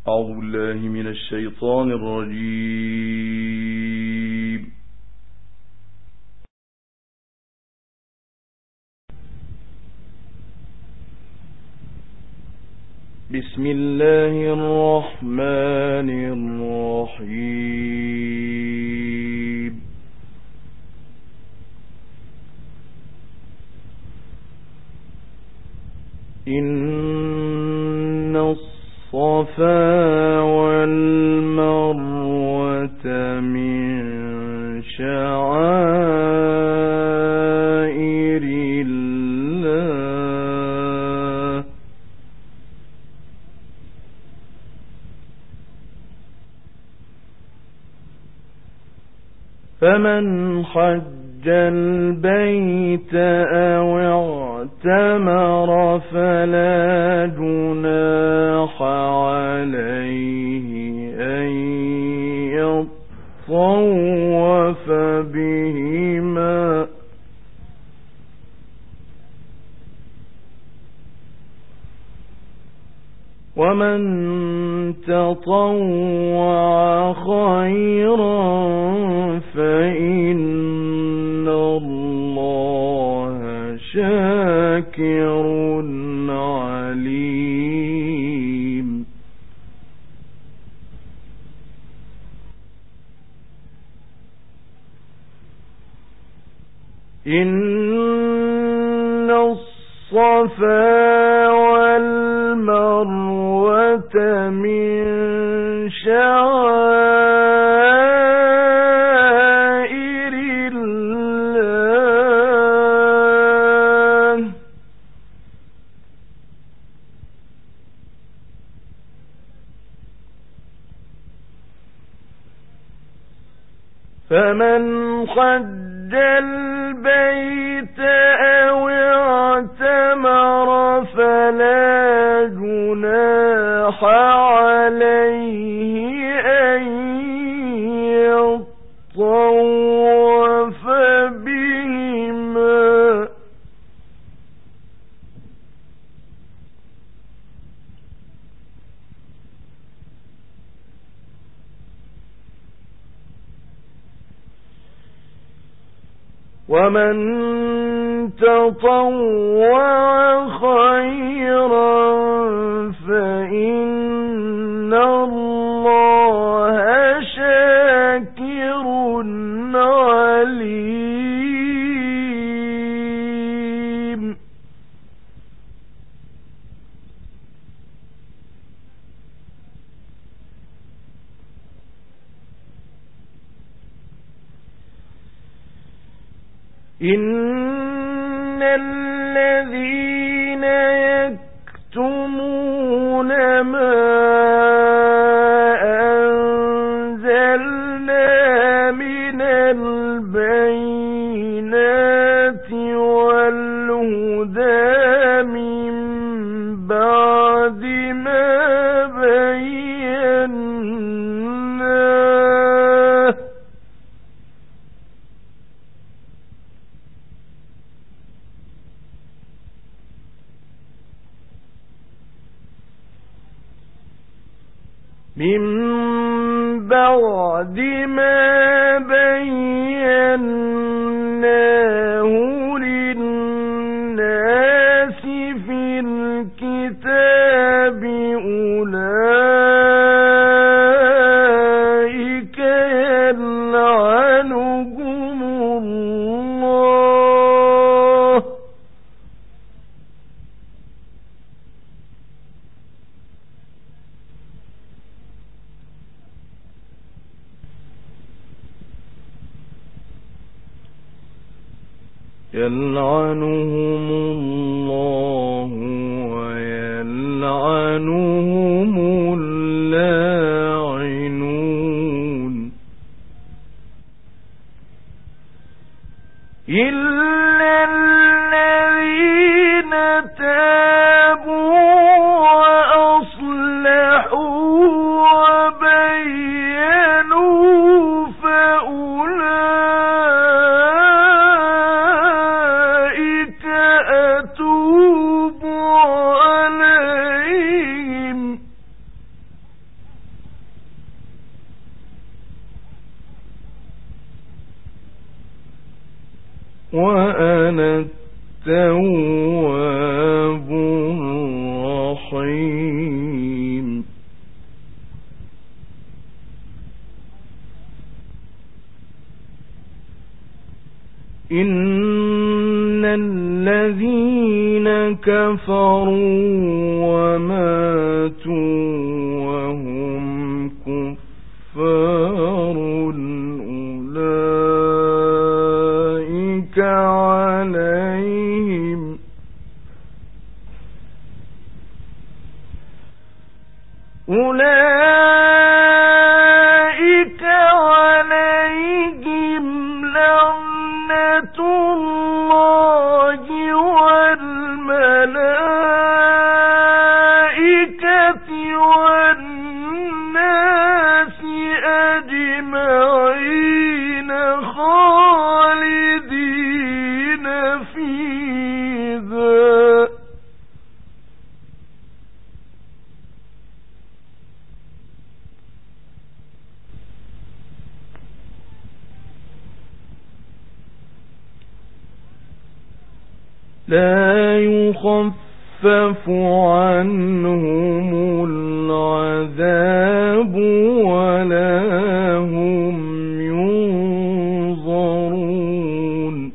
أعوذ بالله من الشيطان الرجيم. بسم الله الرحمن الرحيم. إن الصفا والمروة من شعائر الله، فمن حج البيت أو اعتمر فلا جناح عليه أن يطوف بهما، ومن تطوع خيرا فإن الله شاكر عليم. إن الصفا والمروة من شعائر الله، فمن حج البيت أو اعتمر فلا جناح عليه أن يطوف بهما، ومن تطوع خيرا فإن الله شاكر عليم. إن الذين يكتمون ما أنزلنا من البينات والهدى من بعد ما بيناه للناس في الكتاب، أولئك يلعنهم الله، ويلعنهم اللاعنون. إلا الذين تابوا وأصلحوا وبينوا فأولئك أتوب عليهم، التواب الرحيم. إن الذين كفروا وماتوا وهم كفار أولئك عليهم لعنة الله والملائكة والناس أجمعين خالدين فيها. لا يخفف عنهم العذاب ولا هم ينظرون.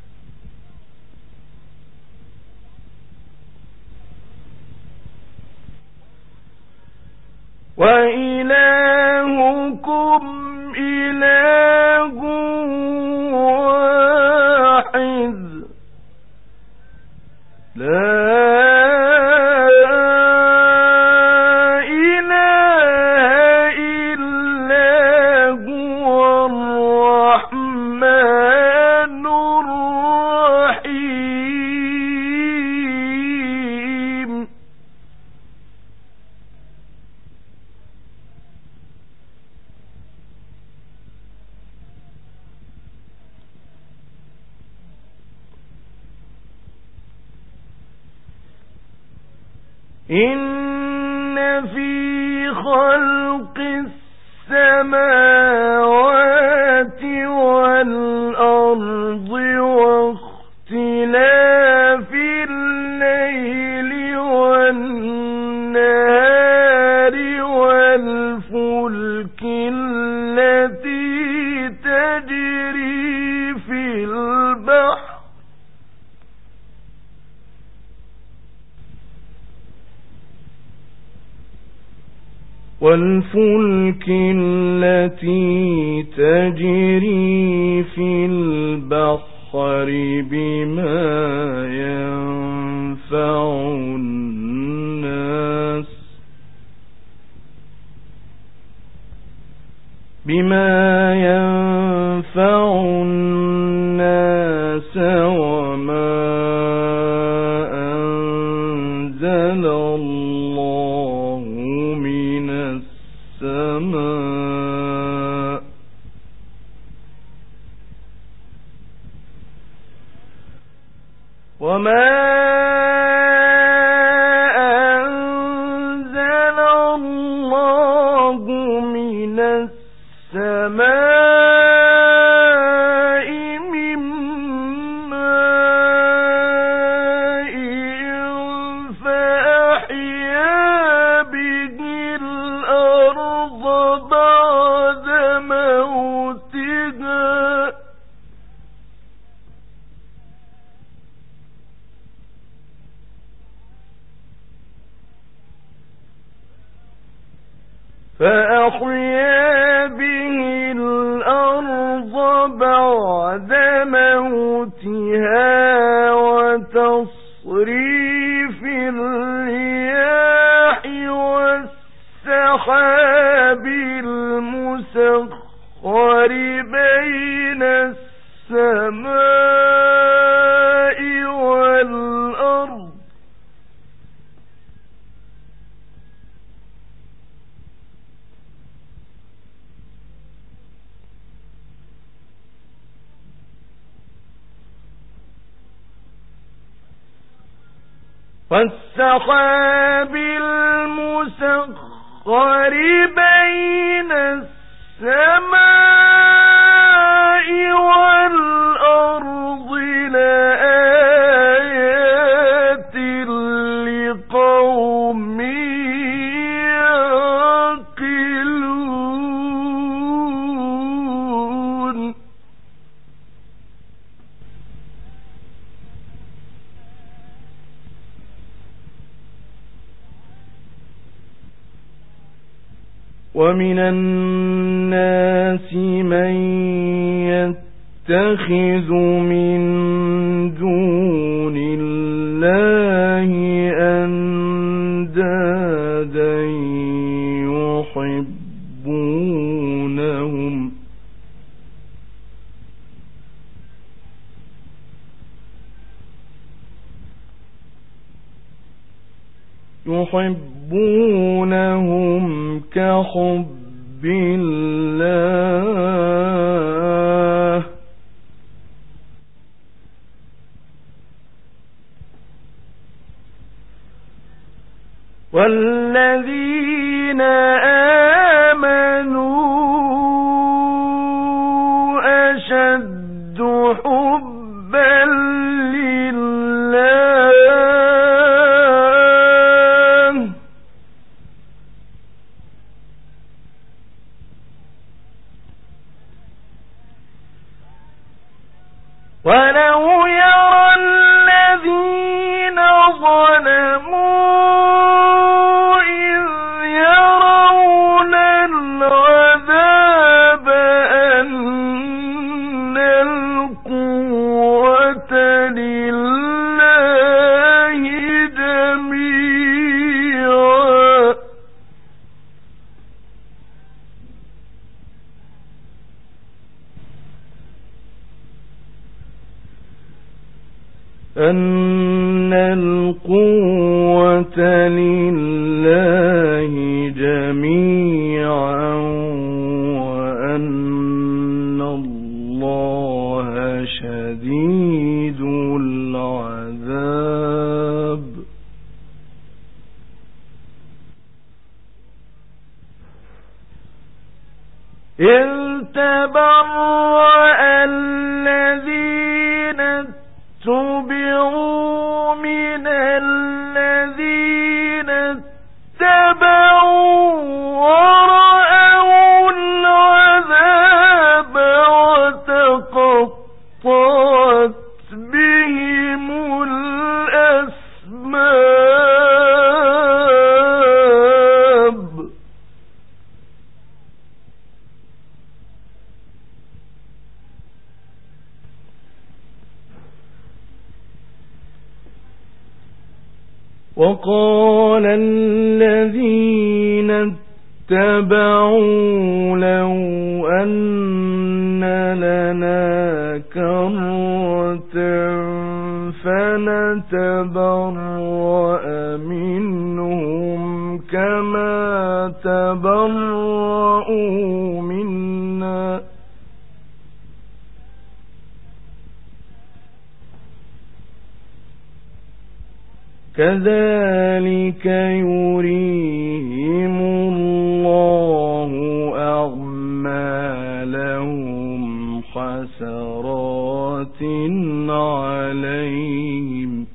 وإلهكم إله واحد لا إله إلا هو الرحمن الرحيم. إن في خلق السماوات والأرض واختلاف الليل والنهار والفلك التي تجري في البحر بما ينفع الناس وما أنزل الله من السماء من ماء فأحيا به الأرض بعد موتها وتصريف الرياح والسحاب المسخر بين السماء والأرض والسحاب المسخر بين السماء والأرض لآيات ومن الناس من يتخذ من دون الله أندادا يحبونهم كحب الله والذين آمنوا أشد حبا لله ولو يرى الذين ظلموا أن القوة لله جميعا وأن الله شديد العذاب إذ تبرأ الذين اتبعوا من الذين اتبعوا ورأوا العذاب وتقطعت بهم الأسباب وقال الذين اتبعوا لو أن لنا كرة فنتبرأ منهم كما تبرؤوا منا كذلك يريهم الله أعمالهم حسرات عليهم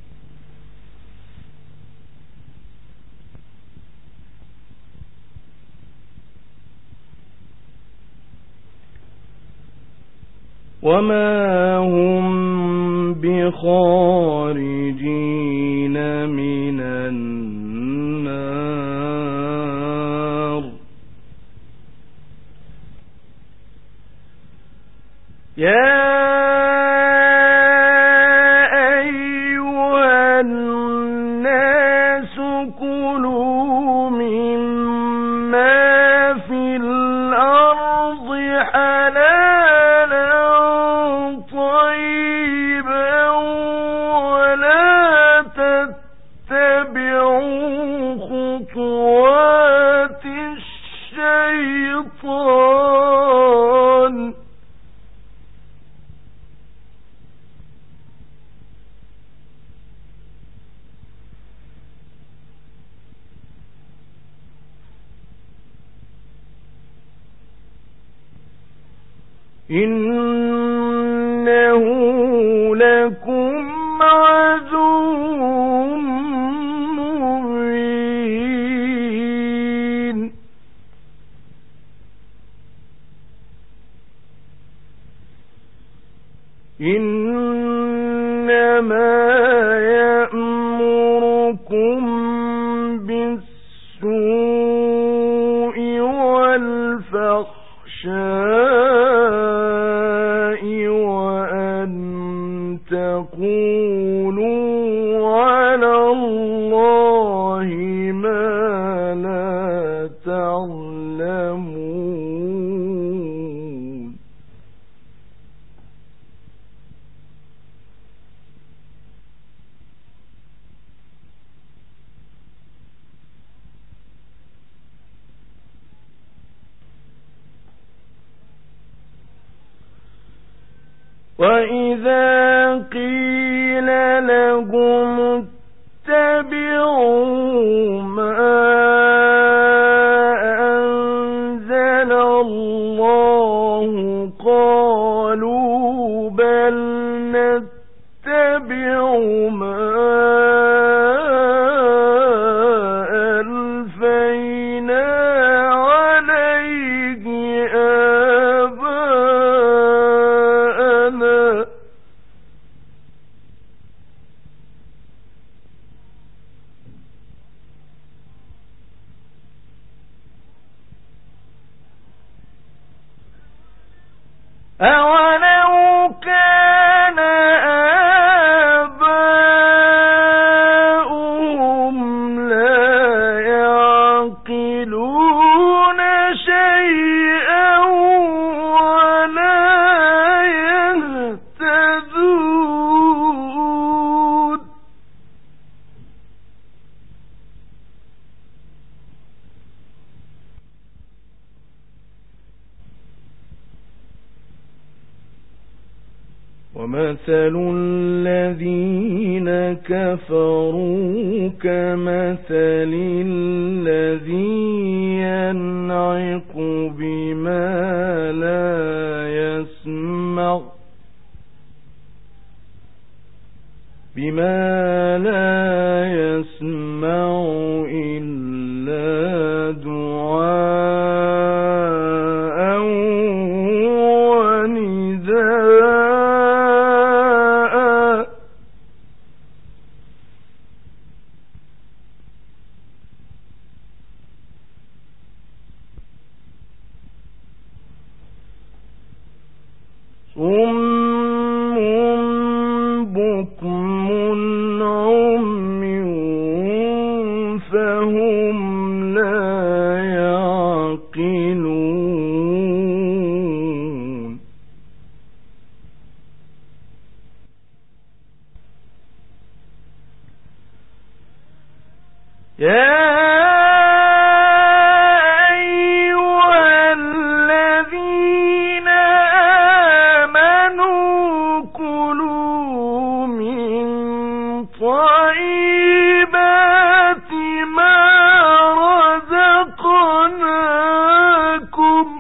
وما هم بخارجين من النار يا أيها الناس كلوا مما في الأرض حلالا طيبا ولا تتبعوا خطوات الشيطان إنه لكم عدو مبين إنما يأمركم بالسوء وإذا قيل لهم اتبعوا ما أنزل الله قالوا بل نتبع ما ألفينا عليه آباءنا أولو كان آباؤهم لا يعقلون شيئا ولا يهتدون ومثل الذين كفروا كمثل الذي ينعق بما لا يسمع إلا دعاء ونداء صم بكم عمي فهم لا يعقلون يا أيها الذين آمنوا كلوا من طيبات ما رزقناكم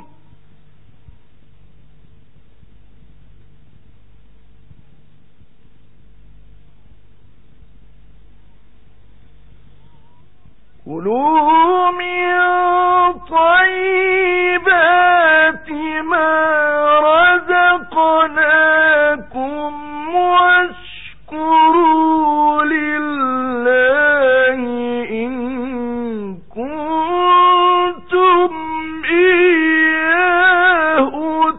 كلوا من طيبات ما رزقناكم واشكروا لله إن كنتم إياه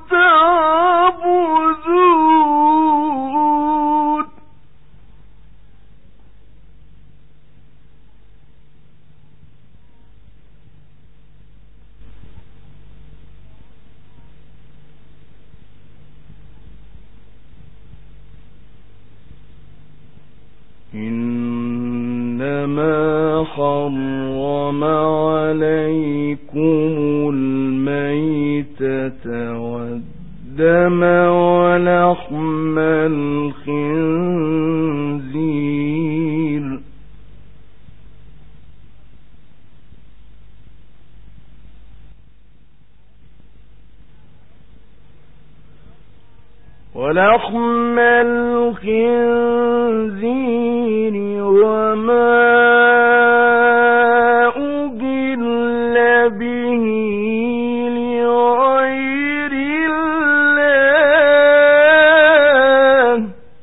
تعبدون إنما حرم عليكم الميتة والدم ولحم الخنزير وما أهل به لغير الله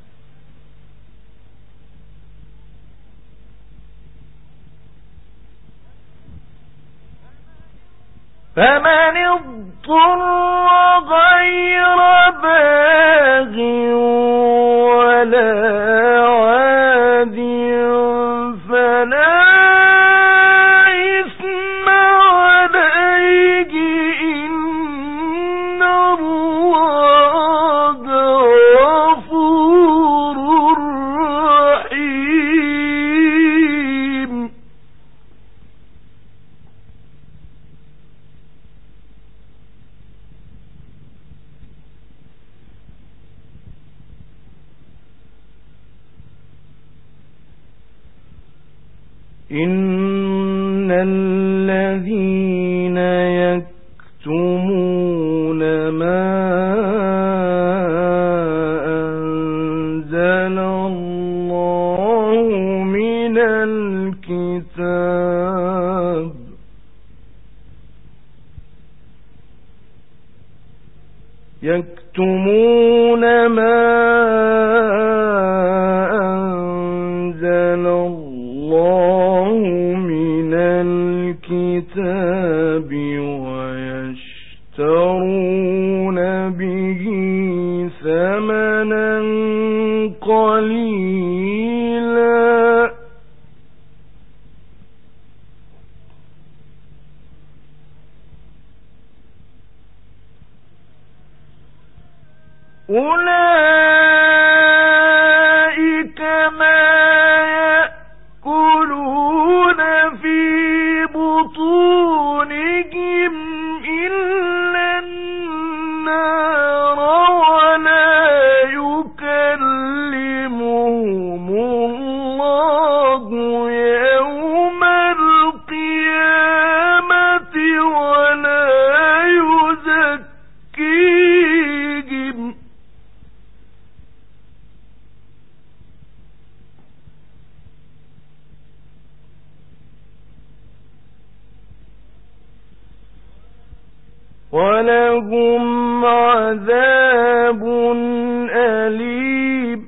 فمن اضطر غير باغ ولا عاد فلا إثم عليه إن الله غفور رحيم إن الذين يكتمون ما أنزل الله من الكتاب يكتمون ما أنزل الله من الكتاب ويشترون به ثمنا قليلا أولئك ما يأكلون في بطونهم إلا النار ولا يكلمهم الله يوم القيامة ولا يزكيهم ولهم عذاب أليم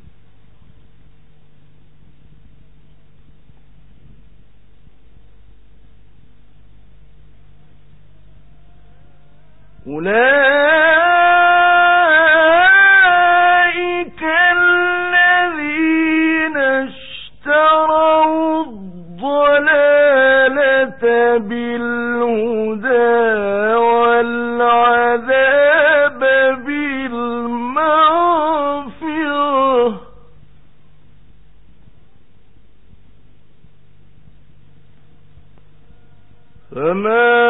أولئك الذين اشتروا الضلالة بالهدى والعذاب بالمغفرة فما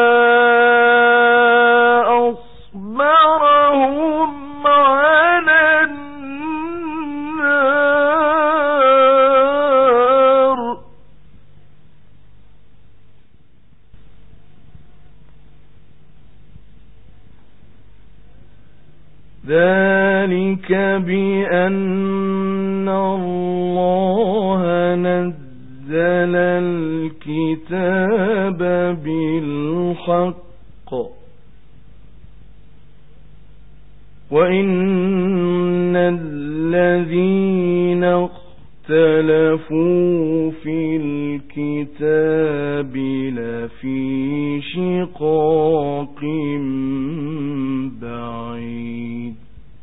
أصبرهم على النار ذلك بأن الله نزل الكتاب بالحق وإن الذين اختلفوا في الكتاب لفي شقاق بعيد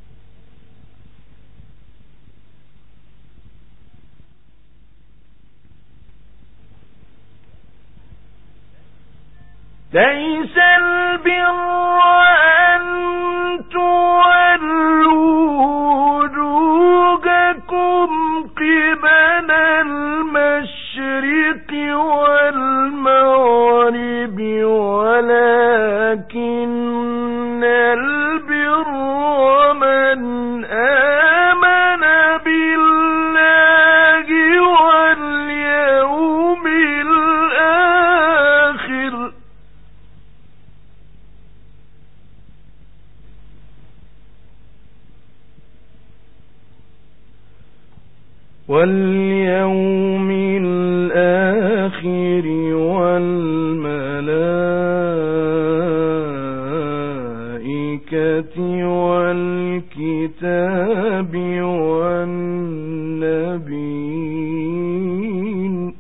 ليس البر أن تولوا وجوهكم قبل المشرق والمغرب ولكن البر من آمن بالله واليوم الآخر والملائكة والكتاب والنبيين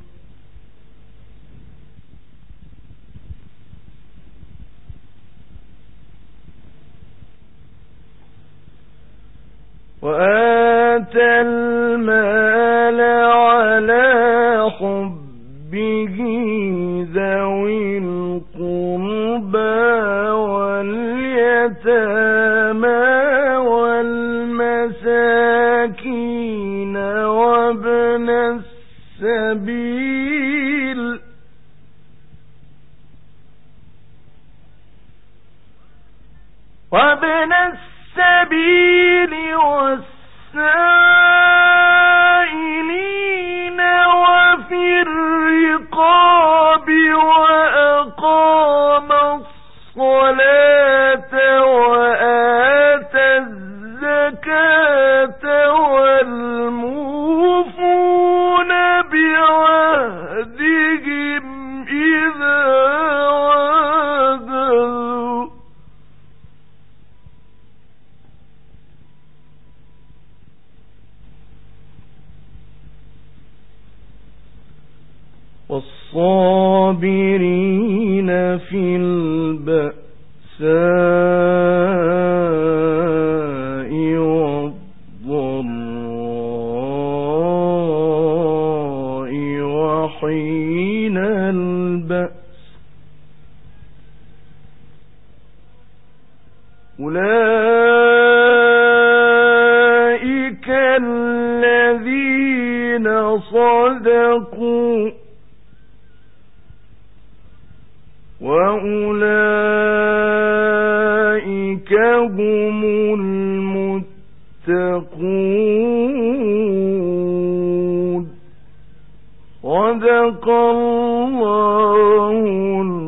وآتى المال على حبه ذوي القربى واليتامى والمساكين وابن السبيل والسائلين وفي الرقاب والصابرين في البأساء والضراء وحين البأس أولئك الذين صدقوا وأولئك هم المتقون. صدق الله